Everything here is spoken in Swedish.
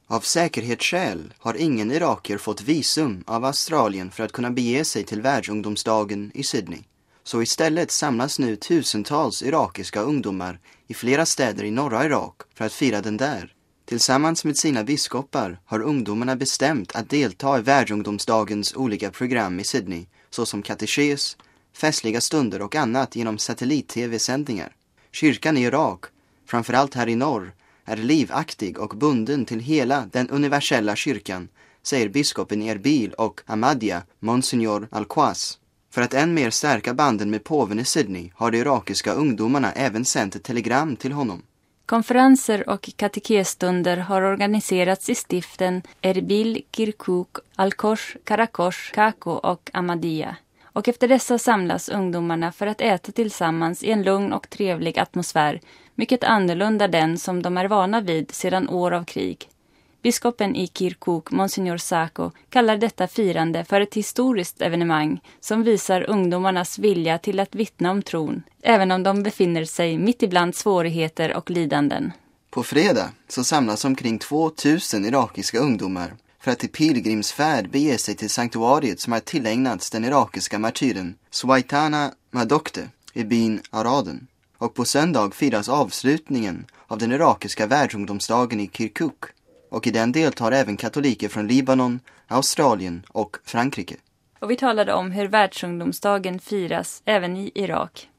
Av säkerhetsskäl har ingen irakier fått visum av Australien för att kunna bege sig till världsungdomsdagen i Sydney. Så istället samlas nu tusentals irakiska ungdomar i flera städer i norra Irak för att fira den där. Tillsammans med sina biskopar har ungdomarna bestämt att delta i världsungdomsdagens olika program i Sydney, såsom katekes, festliga stunder och annat genom satellit-tv-sändningar. Kyrkan i Irak, framförallt här i norr, är livaktig och bunden till hela den universella kyrkan, säger biskopen i Erbil och Ahmadiyya, Monsignor Al-Quas. För att än mer stärka banden med påven i Sydney har de irakiska ungdomarna även sänt ett telegram till honom. Konferenser och katekesstunder har organiserats i stiften Erbil, Kirkuk, Al-Kosh, Karakosh, Kako och Ahmadiyya. Och efter dessa samlas ungdomarna för att äta tillsammans i en lugn och trevlig atmosfär, mycket annorlunda den som de är vana vid sedan år av krig. Biskopen i Kirkuk, Monsignor Sako, kallar detta firande för ett historiskt evenemang som visar ungdomarnas vilja till att vittna om tron, även om de befinner sig mitt ibland svårigheter och lidanden. På fredag så samlas omkring 2000 irakiska ungdomar för att i pilgrimsfärd bege sig till sanktuariet som har tillägnats den irakiska martyren Swaitana Madokte i byn Araden. Och på söndag firas avslutningen av den irakiska världsungdomsdagen i Kirkuk. Och i den deltar även katoliker från Libanon, Australien och Frankrike. Och vi talade om hur världsungdomsdagen firas även i Irak.